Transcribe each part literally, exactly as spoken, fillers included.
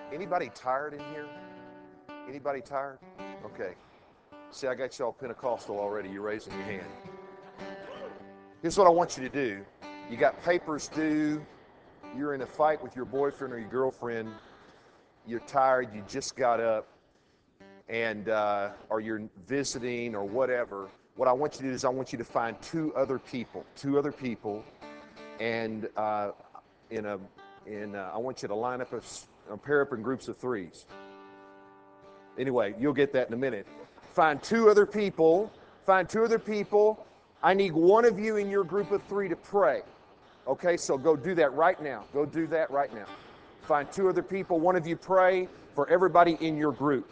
Anybody tired in here? Anybody tired? Okay. See, I got y'all Pentecostal already. You're raising your hand. Here's what I want you to do. You got papers due. You're in a fight with your boyfriend or your girlfriend. You're tired. You just got up. And uh, or you're visiting or whatever. What I want you to do is I want you to find two other people. Two other people. And uh, in a, in a, I want you to line up, a, a pair up in groups of threes. Anyway, you'll get that in a minute. Find two other people. Find two other people. I need one of you in your group of three to pray. Okay, so go do that right now. Go do that right now. Find two other people. One of you pray for everybody in your group.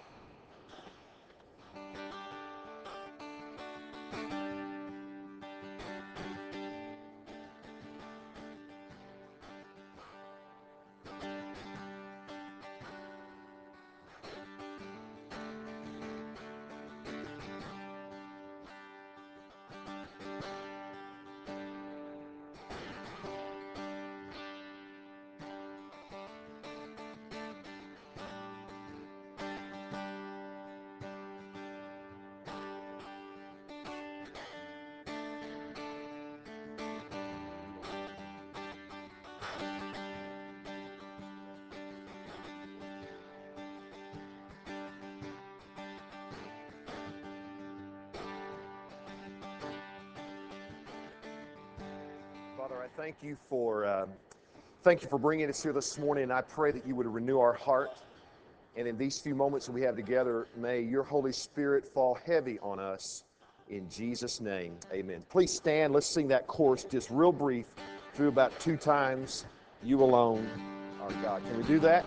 Father, I thank you for uh, thank you for bringing us here this morning, and I pray that you would renew our heart. And in these few moments that we have together, may your Holy Spirit fall heavy on us. In Jesus' name, amen. Please stand. Let's sing that chorus just real brief through about two times. You alone are God. Can we do that?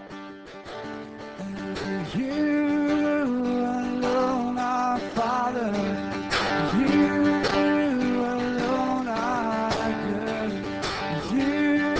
You alone are Father. You alone are good. You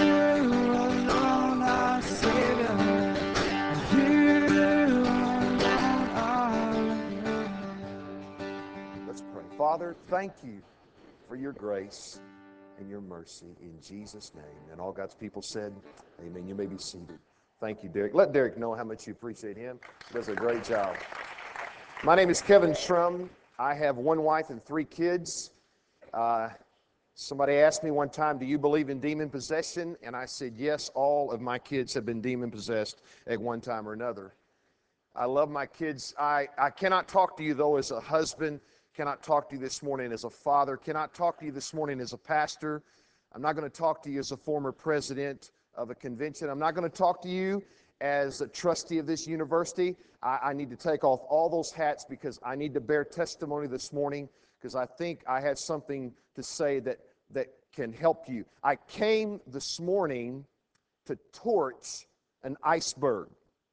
alone are Savior. You alone are good. Let's pray. Father, thank you for your grace and your mercy in Jesus' name. And all God's people said, amen. You may be seated. Thank you, Derek. Let Derek know how much you appreciate him. He does a great job. My name is Kevin Shrum. I have one wife and three kids. Uh, somebody asked me one time, do you believe in demon possession? And I said, yes, all of my kids have been demon possessed at one time or another. I love my kids. I, I cannot talk to you, though, as a husband. Cannot talk to you this morning as a father. Cannot talk to you this morning as a pastor. I'm not going to talk to you as a former president of a convention. I'm not going to talk to you as a trustee of this university. I, I need to take off all those hats because I need to bear testimony this morning because I think I had something to say that, that can help you. I came this morning to torch an iceberg.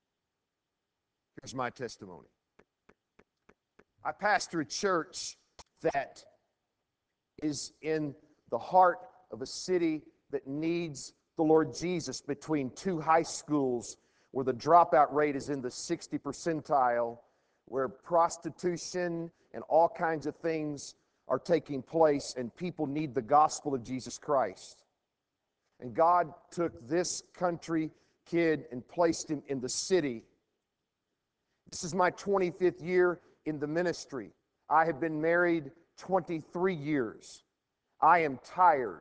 Here's my testimony. I pastor a church that is in the heart of a city that needs the Lord Jesus, between two high schools where the dropout rate is in the sixty percentile, where prostitution and all kinds of things are taking place, and people need the gospel of Jesus Christ. And God took this country kid and placed him in the city. This is my twenty-fifth year in the ministry. I have been married twenty-three years. I am tired.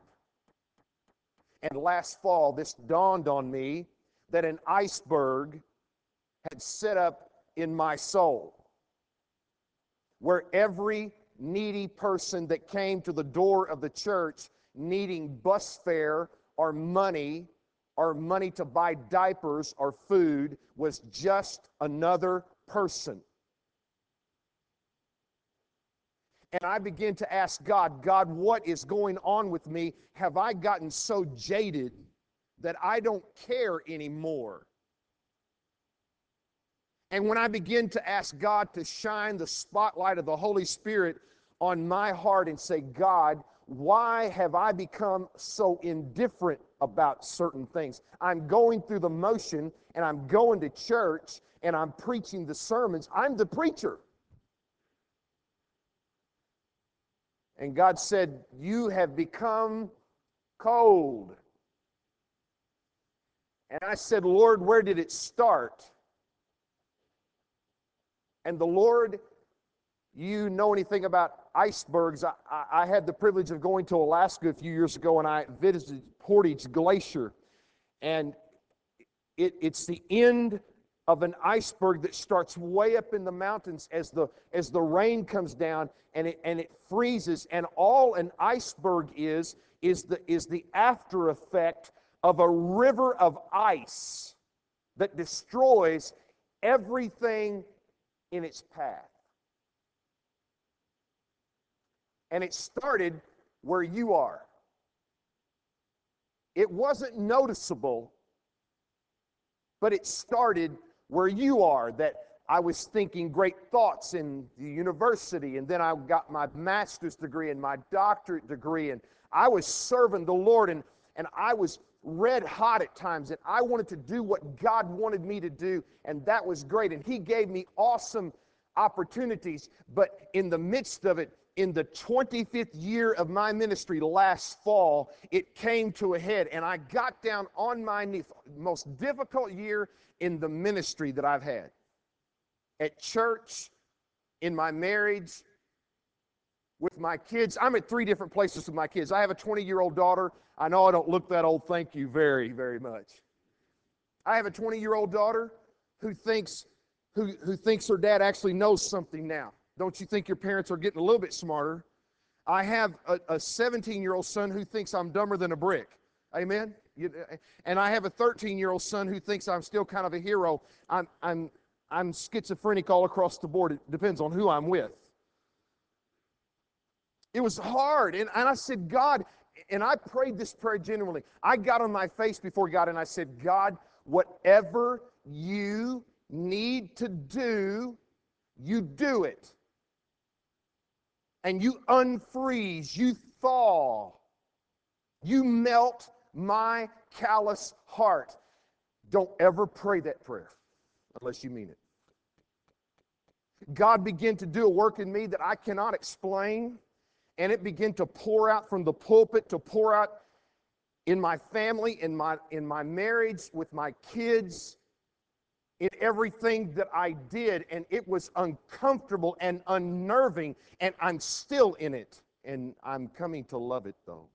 And last fall, this dawned on me that an iceberg had set up in my soul, where every needy person that came to the door of the church needing bus fare or money or money to buy diapers or food was just another person. And I began to ask God, God, what is going on with me? Have I gotten so jaded that I don't care anymore? And when I begin to ask God to shine the spotlight of the Holy Spirit on my heart and say, God, why have I become so indifferent about certain things? I'm going through the motion, and I'm going to church, and I'm preaching the sermons. I'm the preacher. And God said, you have become cold. And I said, Lord, where did it start? And the Lord, you know anything about icebergs? I, I, I had the privilege of going to Alaska a few years ago, and I visited Portage Glacier. And it, it's the end of an iceberg that starts way up in the mountains as the as the rain comes down and it and it freezes, and all an iceberg is is the is the after effect of a river of ice that destroys everything in its path. And it started where you are. It wasn't noticeable, but it started where you are, that I was thinking great thoughts in the university, and then I got my master's degree and my doctorate degree, and I was serving the Lord, and, and I was red hot at times, and I wanted to do what God wanted me to do, and that was great, and He gave me awesome opportunities. But in the midst of it, in the twenty-fifth year of my ministry last fall, it came to a head, and I got down on my knees. Most difficult year in the ministry that I've had. At church, in my marriage, with my kids. I'm at three different places with my kids. I have a twenty-year-old daughter. I know I don't look that old, thank you very, very much. I have a twenty-year-old daughter who thinks, who, who thinks her dad actually knows something now. Don't you think your parents are getting a little bit smarter? I have a seventeen-year-old son who thinks I'm dumber than a brick. Amen? You, and I have a thirteen-year-old son who thinks I'm still kind of a hero. I'm, I'm, I'm schizophrenic all across the board. It depends on who I'm with. It was hard. And, and I said, God, and I prayed this prayer genuinely. I got on my face before God and I said, God, whatever you need to do, you do it. And you unfreeze, you thaw, you melt my callous heart. Don't ever pray that prayer unless you mean it. God began to do a work in me that I cannot explain, and it began to pour out from the pulpit, to pour out in my family, in my, in my marriage, with my kids, in everything that I did, and it was uncomfortable and unnerving, and I'm still in it, and I'm coming to love it though.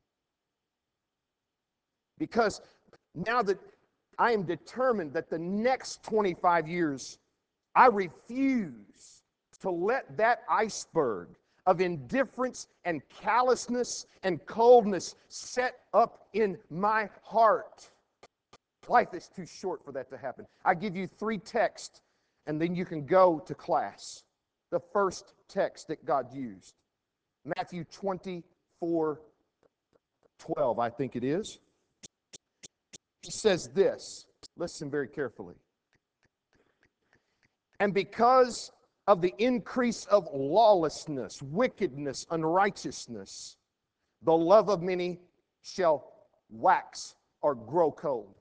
Because now that I am determined that the next twenty-five years, I refuse to let that iceberg of indifference and callousness and coldness set up in my heart. Life is too short for that to happen. I give you three texts, and then you can go to class. The first text that God used, Matthew twenty-four twelve, I think it is. He says this, listen very carefully. And because of the increase of lawlessness, wickedness, unrighteousness, the love of many shall wax or grow cold.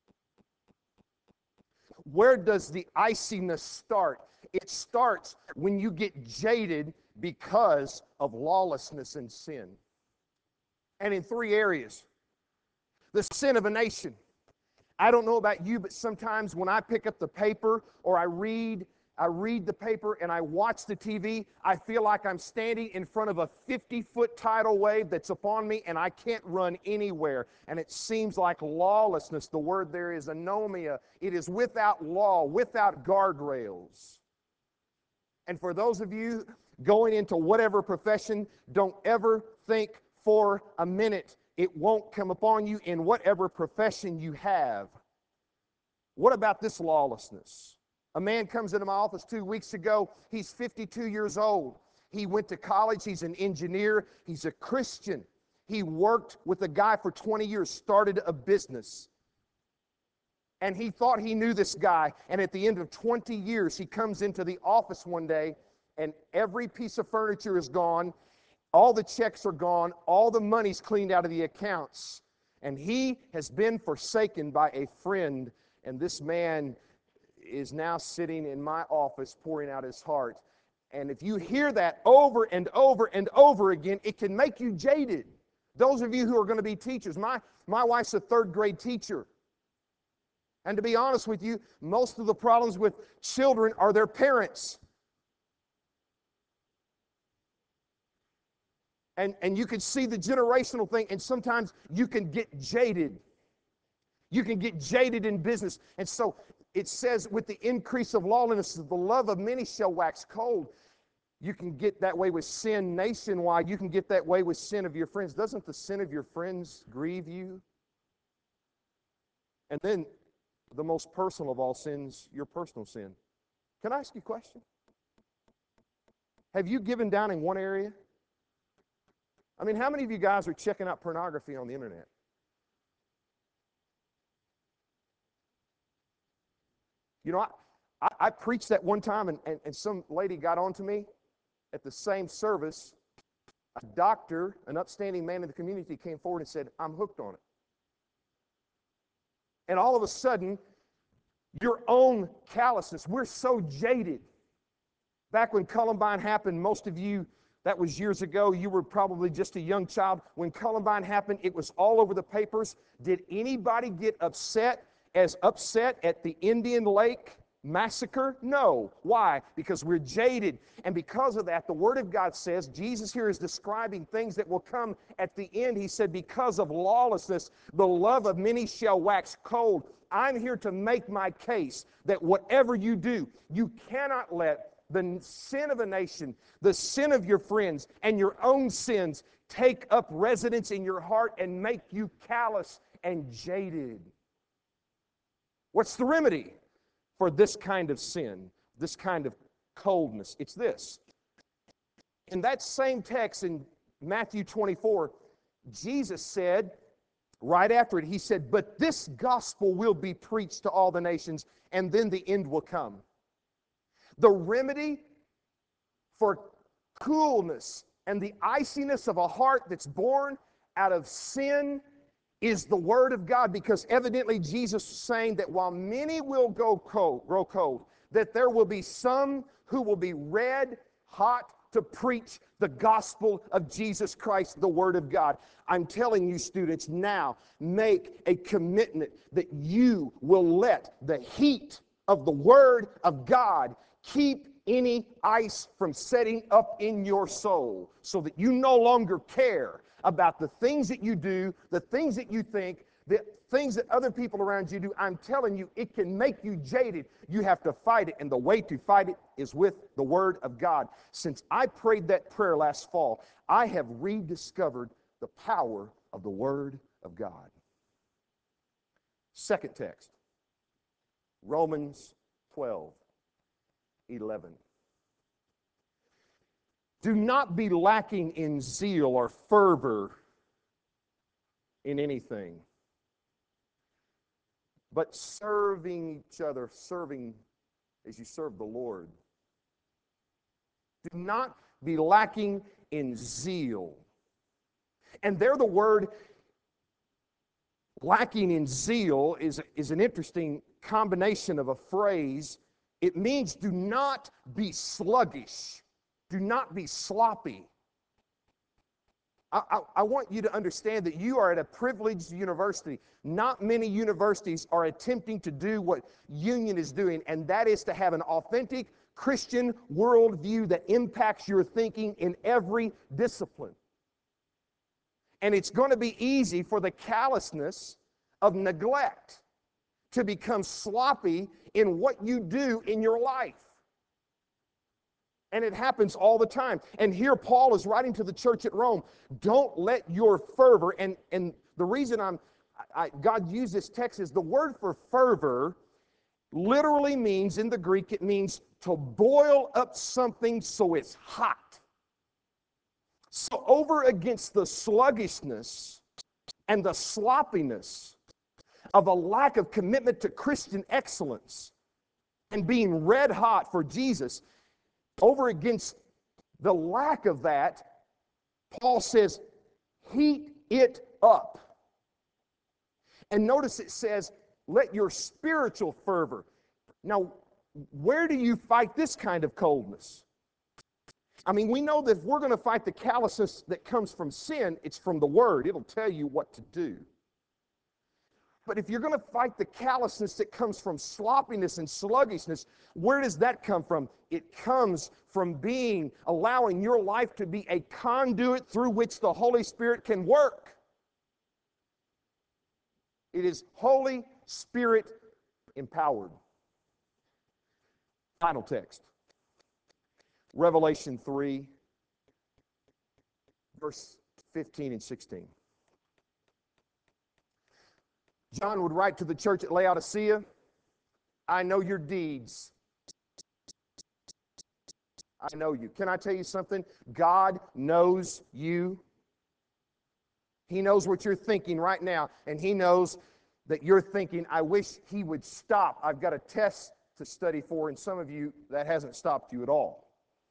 Where does the iciness start? It starts when you get jaded because of lawlessness and sin. And in three areas. The sin of a nation. I don't know about you, but sometimes when I pick up the paper or I read I read the paper and I watch the T V, I feel like I'm standing in front of a fifty-foot tidal wave that's upon me and I can't run anywhere. And it seems like lawlessness. The word there is anomia. It is without law, without guardrails. And for those of you going into whatever profession, don't ever think for a minute it won't come upon you in whatever profession you have. What about this lawlessness? A man comes into my office two weeks ago. He's fifty-two years old. He went to college. He's an engineer. He's a Christian. He worked with a guy for twenty years, started a business. And he thought he knew this guy. And at the end of twenty years, he comes into the office one day, and every piece of furniture is gone. All the checks are gone. All the money's cleaned out of the accounts. And he has been forsaken by a friend. And this man is now sitting in my office pouring out his heart. And if you hear that over and over and over again, it can make you jaded. Those of you who are going to be teachers, my, my wife's a third grade teacher. And to be honest with you, most of the problems with children are their parents. And, and you can see the generational thing, and sometimes you can get jaded. You can get jaded in business. And so it says, with the increase of lawlessness, the love of many shall wax cold. You can get that way with sin nationwide. You can get that way with sin of your friends. Doesn't the sin of your friends grieve you? And then the most personal of all sins, your personal sin. Can I ask you a question? Have you given down in one area? I mean, how many of you guys are checking out pornography on the internet? You know, I, I, I preached that one time, and, and, and some lady got on to me at the same service. A doctor, an upstanding man in the community, came forward and said, I'm hooked on it. And all of a sudden, your own callousness, we're so jaded. Back when Columbine happened, most of you, that was years ago, you were probably just a young child. When Columbine happened, it was all over the papers. Did anybody get upset as upset at the Indian Lake massacre? No. Why? Because we're jaded. And because of that, the Word of God says, Jesus here is describing things that will come at the end. He said, because of lawlessness, the love of many shall wax cold. I'm here to make my case that whatever you do, you cannot let the sin of a nation, the sin of your friends, and your own sins take up residence in your heart and make you callous and jaded. What's the remedy for this kind of sin, this kind of coldness? It's this. In that same text in Matthew twenty-four, Jesus said, right after it, he said, but this gospel will be preached to all the nations, and then the end will come. The remedy for coolness and the iciness of a heart that's born out of sin is the Word of God, because evidently Jesus is saying that while many will go cold, grow cold, that there will be some who will be red hot to preach the gospel of Jesus Christ, the Word of God. I'm telling you, students, now make a commitment that you will let the heat of the Word of God keep any ice from setting up in your soul, so that you no longer care about the things that you do, the things that you think, the things that other people around you do. I'm telling you, it can make you jaded. You have to fight it, and the way to fight it is with the Word of God. Since I prayed that prayer last fall, I have rediscovered the power of the Word of God. Second text, Romans twelve eleven. Do not be lacking in zeal or fervor in anything, but serving each other, serving as you serve the Lord. Do not be lacking in zeal. And there the word lacking in zeal is, is an interesting combination of a phrase. It means do not be sluggish. Do not be sloppy. I, I, I want you to understand that you are at a privileged university. Not many universities are attempting to do what Union is doing, and that is to have an authentic Christian worldview that impacts your thinking in every discipline. And it's going to be easy for the callousness of neglect to become sloppy in what you do in your life. And it happens all the time. And here Paul is writing to the church at Rome, don't let your fervor, and, and the reason I'm, I, God used this text is the word for fervor literally means, in the Greek, it means to boil up something so it's hot. So over against the sluggishness and the sloppiness of a lack of commitment to Christian excellence and being red hot for Jesus, over against the lack of that, Paul says, heat it up. And notice it says, let your spiritual fervor. Now, where do you fight this kind of coldness? I mean, we know that if we're going to fight the callousness that comes from sin, it's from the Word. It'll tell you what to do. But if you're going to fight the callousness that comes from sloppiness and sluggishness, where does that come from? It comes from being, allowing your life to be a conduit through which the Holy Spirit can work. It is Holy Spirit empowered. Final text. Revelation three, verse fifteen and sixteen. John would write to the church at Laodicea, I know your deeds. I know you. Can I tell you something? God knows you. He knows what you're thinking right now, and He knows that you're thinking, I wish He would stop. I've got a test to study for, and some of you, that hasn't stopped you at all.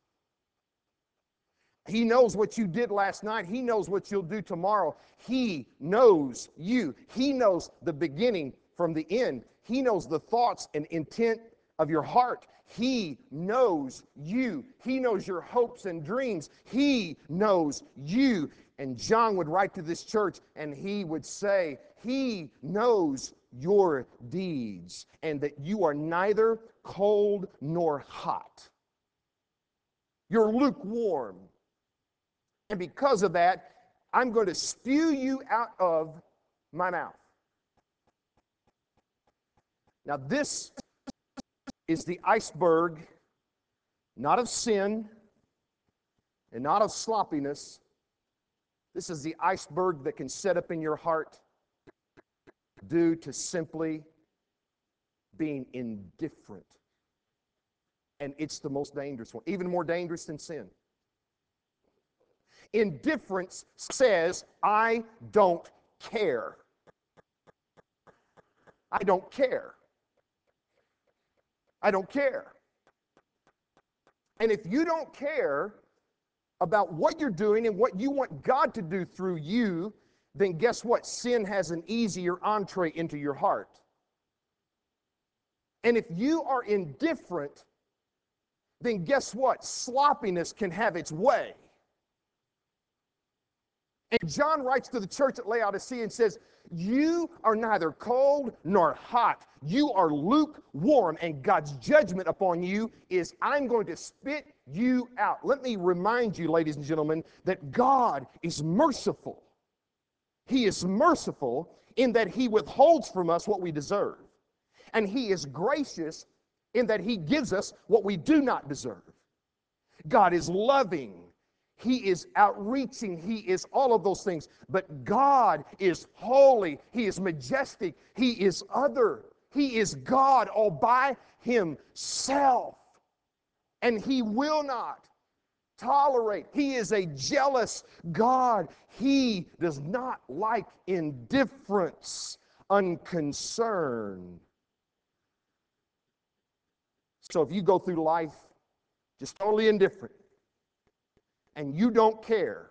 He knows what you did last night. He knows what you'll do tomorrow. He knows you. He knows the beginning from the end. He knows the thoughts and intent of your heart. He knows you. He knows your hopes and dreams. He knows you. And John would write to this church and he would say, He knows your deeds and that you are neither cold nor hot. You're lukewarm. And because of that, I'm going to spew you out of my mouth. Now this is the iceberg, not of sin and not of sloppiness. This is the iceberg that can set up in your heart due to simply being indifferent. And it's the most dangerous one, even more dangerous than sin. Indifference says, I don't care. I don't care. I don't care. And if you don't care about what you're doing and what you want God to do through you, then guess what? Sin has an easier entree into your heart. And if you are indifferent, then guess what? Sloppiness can have its way. And John writes to the church at Laodicea and says, you are neither cold nor hot. You are lukewarm, and God's judgment upon you is, I'm going to spit you out. Let me remind you, ladies and gentlemen, that God is merciful. He is merciful in that He withholds from us what we deserve. And He is gracious in that He gives us what we do not deserve. God is loving. He is outreaching. He is all of those things. But God is holy. He is majestic. He is other. He is God all by Himself. And He will not tolerate. He is a jealous God. He does not like indifference, unconcern. So if you go through life just totally indifferent, and you don't care,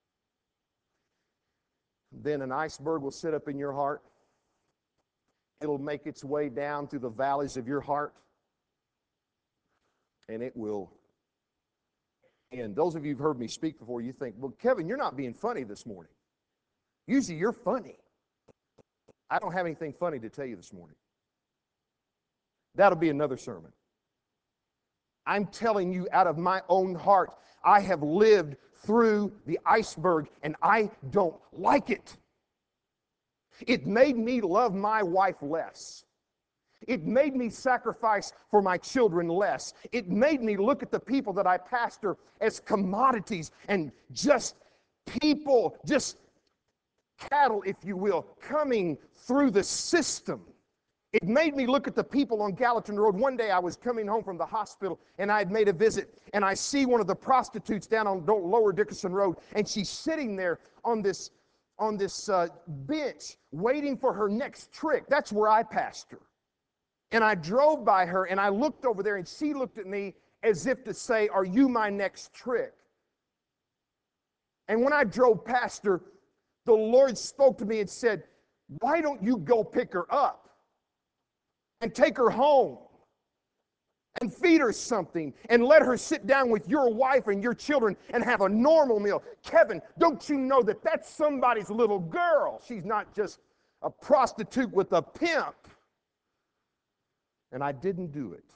then an iceberg will sit up in your heart. It'll make its way down through the valleys of your heart, and it will end. Those of you who've heard me speak before, you think, well, Kevin, you're not being funny this morning. Usually you're funny. I don't have anything funny to tell you this morning. That'll be another sermon. I'm telling you out of my own heart, I have lived through the iceberg and I don't like it. It made me love my wife less. It made me sacrifice for my children less. It made me look at the people that I pastor as commodities and just people, just cattle, if you will, coming through the system. It made me look at the people on Gallatin Road. One day I was coming home from the hospital and I had made a visit, and I see one of the prostitutes down on Lower Dickerson Road, and she's sitting there on this, on this uh, bench waiting for her next trick. That's where I pastor. And I drove by her and I looked over there and she looked at me as if to say, are you my next trick? And when I drove past her, the Lord spoke to me and said, why don't you go pick her up and take her home and feed her something and let her sit down with your wife and your children and have a normal meal? Kevin, don't you know that that's somebody's little girl? She's not just a prostitute with a pimp, and I didn't do it.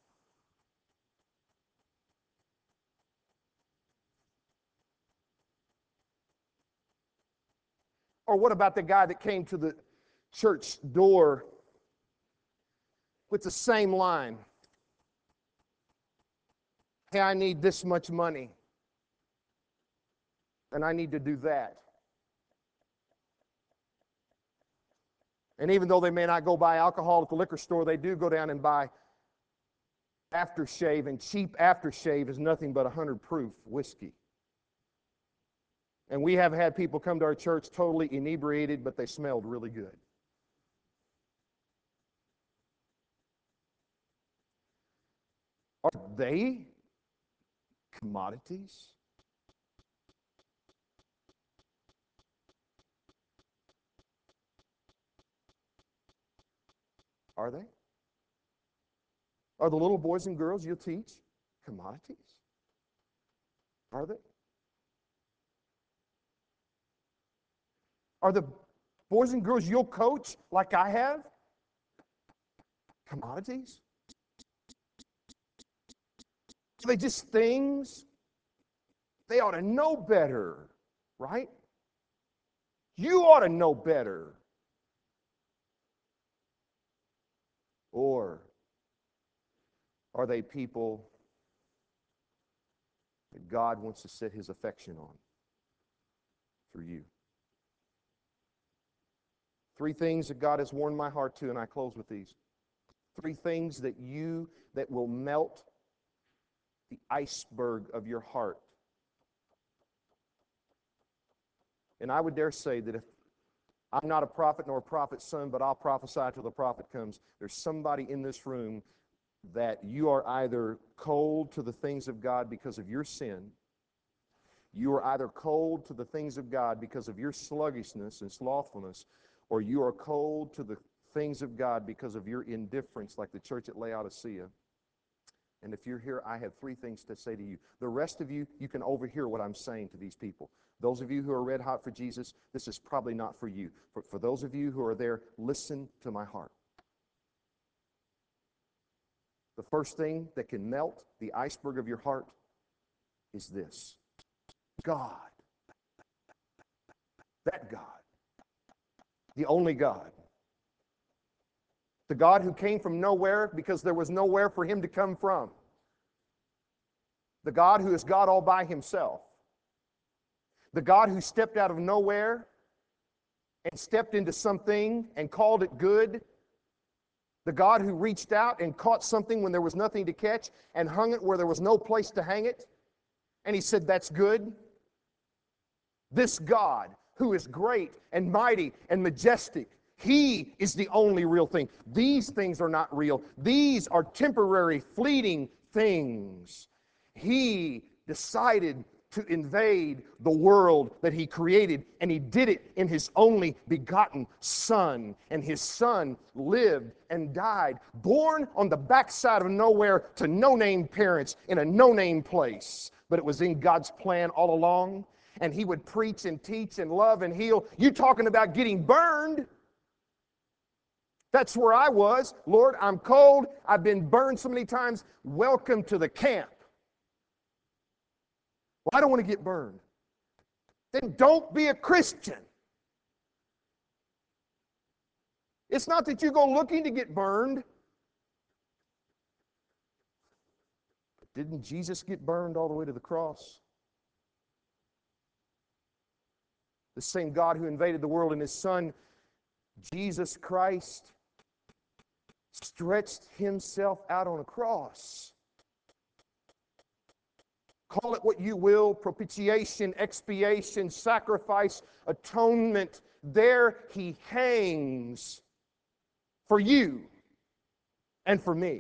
Or what about the guy that came to the church door with the same line? Hey, I need this much money, and I need to do that. And even though they may not go buy alcohol at the liquor store, they do go down and buy aftershave, and cheap aftershave is nothing but one hundred proof whiskey. And we have had people come to our church totally inebriated, but they smelled really good. Are they commodities? Are they? Are the little boys and girls you'll teach commodities? Are they? Are the boys and girls you'll coach like I have commodities? Are they just things? They ought to know better, right? You ought to know better. Or are they people that God wants to set His affection on through you? Three things that God has warned my heart to, and I close with these. Three things that you, that will melt the iceberg of your heart. And I would dare say that if I'm not a prophet nor a prophet's son, but I'll prophesy till the prophet comes, there's somebody in this room that you are either cold to the things of God because of your sin, you are either cold to the things of God because of your sluggishness and slothfulness, or you are cold to the things of God because of your indifference, like the church at Laodicea. And if you're here, I have three things to say to you. The rest of you, you can overhear what I'm saying to these people. Those of you who are red hot for Jesus, this is probably not for you. For, for those of you who are there, listen to my heart. The first thing that can melt the iceberg of your heart is this: God. That God. The only God. The God who came from nowhere because there was nowhere for Him to come from. The God who is God all by Himself. The God who stepped out of nowhere and stepped into something and called it good. The God who reached out and caught something when there was nothing to catch and hung it where there was no place to hang it. And He said, that's good. This God who is great and mighty and majestic, He is the only real thing. These things are not real. These are temporary, fleeting things. He decided to invade the world that He created, and He did it in His only begotten Son. And His Son lived and died, born on the backside of nowhere to no-name parents in a no-name place. But it was in God's plan all along, and He would preach and teach and love and heal. You talking about getting burned? That's where I was. Lord, I'm cold. I've been burned so many times. Welcome to the camp. Well, I don't want to get burned. Then don't be a Christian. It's not that you go looking to get burned. But didn't Jesus get burned all the way to the cross? The same God who invaded the world in His Son, Jesus Christ, stretched Himself out on a cross. Call it what you will, propitiation, expiation, sacrifice, atonement. There He hangs for you and for me.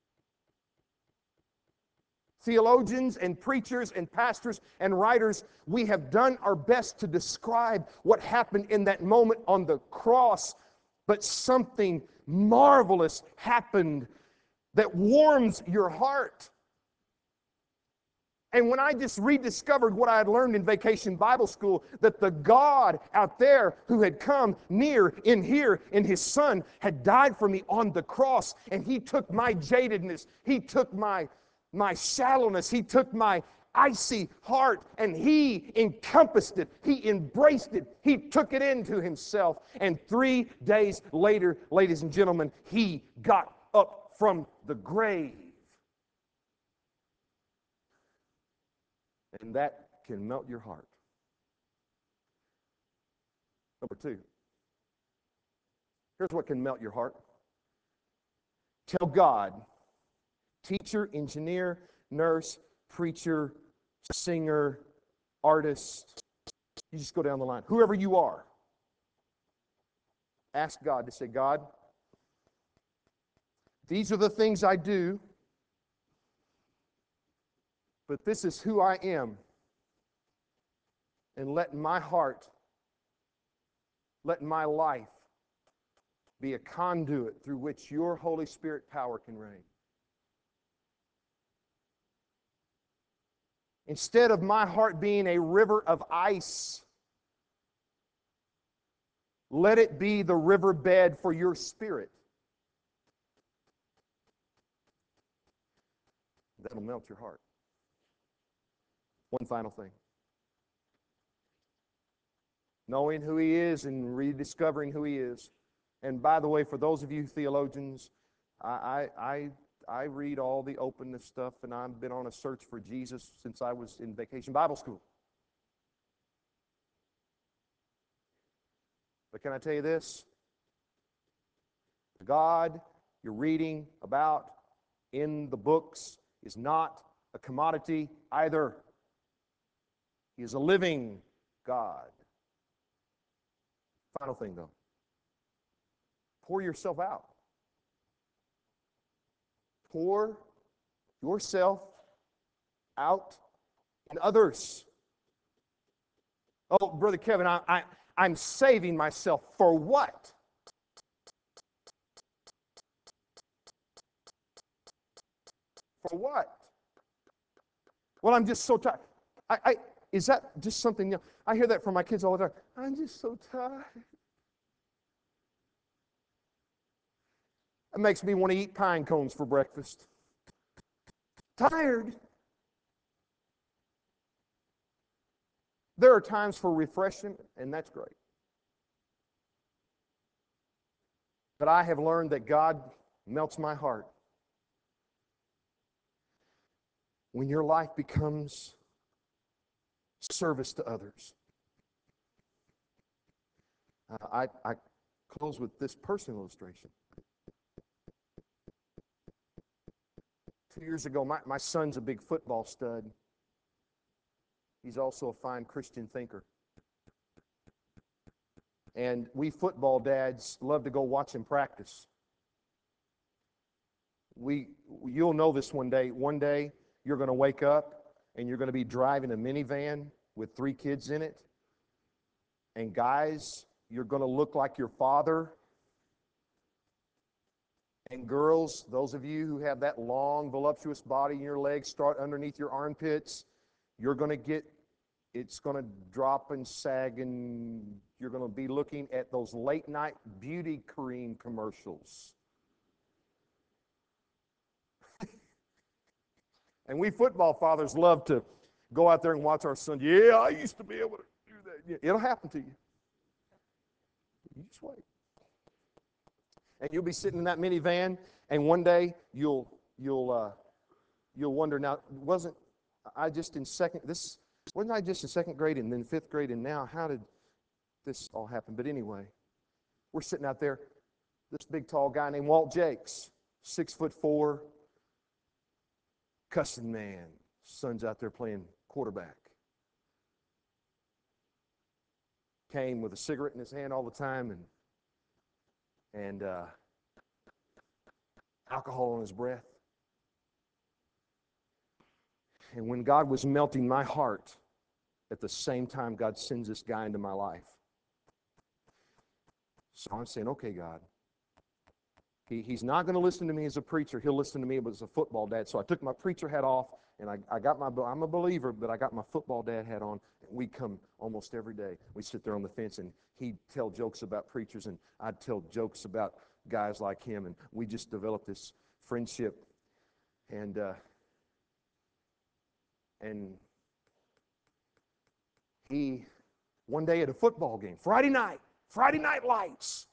Theologians and preachers and pastors and writers, we have done our best to describe what happened in that moment on the cross, but something marvelous happened that warms your heart. And when I just rediscovered what I had learned in Vacation Bible School, that the God out there who had come near in here in His Son had died for me on the cross, and He took my jadedness, He took my, my shallowness, He took my icy heart, and He encompassed it, He embraced it, He took it into Himself. And three days later, ladies and gentlemen, He got up from the grave. And that can melt your heart. Number two, here's what can melt your heart. Tell God, teacher, engineer, nurse, preacher, singer, artist, you just go down the line. Whoever you are, ask God to say, God, these are the things I do, but this is who I am. And let my heart, let my life be a conduit through which your Holy Spirit power can reign. Instead of my heart being a river of ice, let it be the riverbed for your Spirit. That'll melt your heart. One final thing. Knowing who He is and rediscovering who He is. And by the way, for those of you theologians, I, I, I, I read all the openness stuff, and I've been on a search for Jesus since I was in Vacation Bible School. But can I tell you this? The God you're reading about in the books is not a commodity either. He is a living God. Final thing, though. Pour yourself out. Pour yourself out in others. Oh, Brother Kevin, I, I, I'm saving myself for what? For what? Well, I'm just so tired. I, I, is that just something, you know, I hear that from my kids all the time. I'm just so tired. It makes me want to eat pine cones for breakfast. Tired. There are times for refreshment, and that's great. But I have learned that God melts my heart when your life becomes service to others. Uh, I, I close with this personal illustration. Two years ago, my, my son's a big football stud. He's also a fine Christian thinker. And we football dads love to go watch him practice. We, you'll know this one day. One day, you're going to wake up and you're going to be driving a minivan with three kids in it. And guys, you're going to look like your father. And girls, those of you who have that long, voluptuous body, and your legs start underneath your armpits, you're going to get, it's going to drop and sag, and you're going to be looking at those late night beauty cream commercials. And we football fathers love to go out there and watch our son. Yeah, I used to be able to do that. It'll happen to you. You just wait. And you'll be sitting in that minivan, and one day you'll you'll uh, you'll wonder. Now, wasn't I just in second? This wasn't I just in second grade and then fifth grade, and now how did this all happen? But anyway, we're sitting out there. This big tall guy named Walt Jakes, six foot four, cussing man. Son's out there playing quarterback. Came with a cigarette in his hand all the time, and and uh, alcohol in his breath. And when God was melting my heart, at the same time, God sends this guy into my life. So I'm saying, okay, God, He, he's not going to listen to me as a preacher. He'll listen to me as a football dad. So I took my preacher hat off, and I, I got my, I'm a believer, but I got my football dad hat on. And we come almost every day. We sit there on the fence, and he'd tell jokes about preachers, and I'd tell jokes about guys like him, and we just developed this friendship. And, uh, and he, one day at a football game, Friday night, Friday night lights,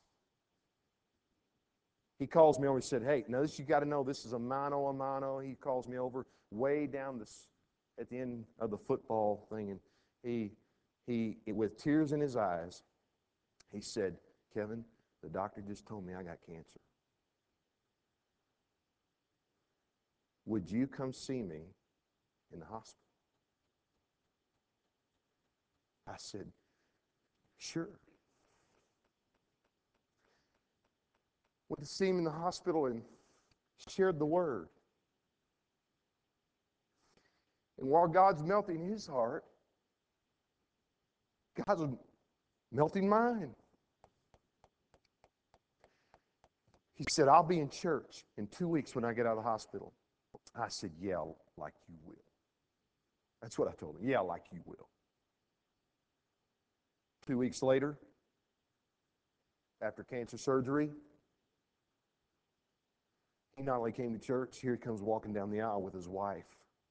he calls me over and said, hey, now this you got to know, this is a mano a mano. He calls me over way down this, at the end of the football thing, and he, he, with tears in his eyes, he said, Kevin, the doctor just told me I got cancer. Would you come see me in the hospital? I said, sure. Went to see him in the hospital and shared the word. And while God's melting his heart, God's melting mine. He said, I'll be in church in two weeks when I get out of the hospital. I said, yeah, like you will. That's what I told him. Yeah, like you will. Two weeks later, after cancer surgery, he not only came to church, here he comes walking down the aisle with his wife.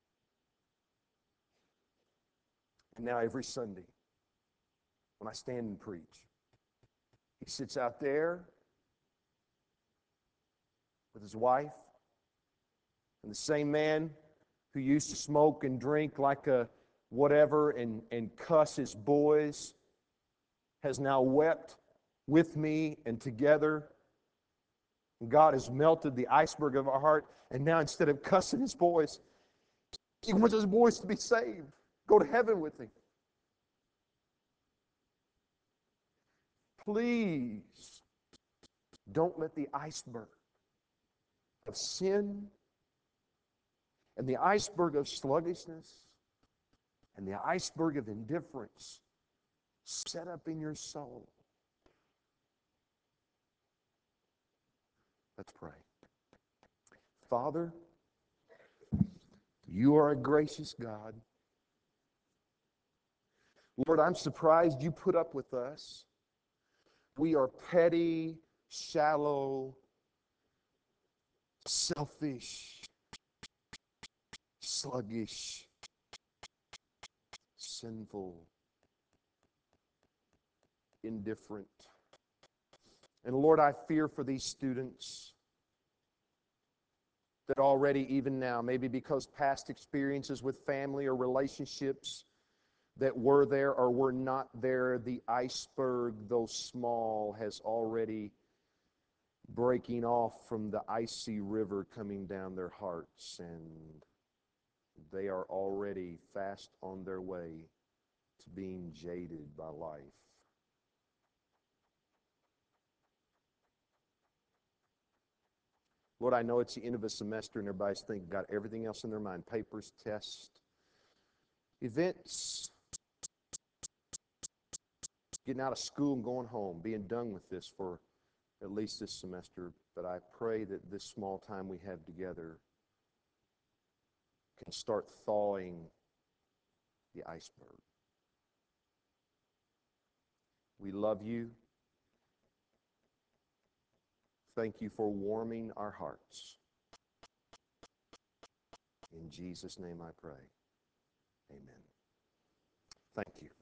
And now every Sunday, when I stand and preach, he sits out there with his wife, and the same man who used to smoke and drink like a whatever and, and cuss his boys has now wept with me and together. And God has melted the iceberg of our heart, and now instead of cussing his boys, he wants his boys to be saved, go to heaven with him. Please don't let the iceberg of sin and the iceberg of sluggishness and the iceberg of indifference set up in your soul. Let's pray. Father, you are a gracious God. Lord, I'm surprised you put up with us. We are petty, shallow, selfish, sluggish, sinful, indifferent. And Lord, I fear for these students that already, even now, maybe because past experiences with family or relationships that were there or were not there, the iceberg, though small, has already breaking off from the icy river coming down their hearts, and they are already fast on their way to being jaded by life. Lord, I know it's the end of a semester and everybody's thinking, got everything else in their mind, papers, tests, events, getting out of school and going home, being done with this for at least this semester. But I pray that this small time we have together can start thawing the iceberg. We love you. Thank you for warming our hearts. In Jesus' name I pray. Amen. Thank you.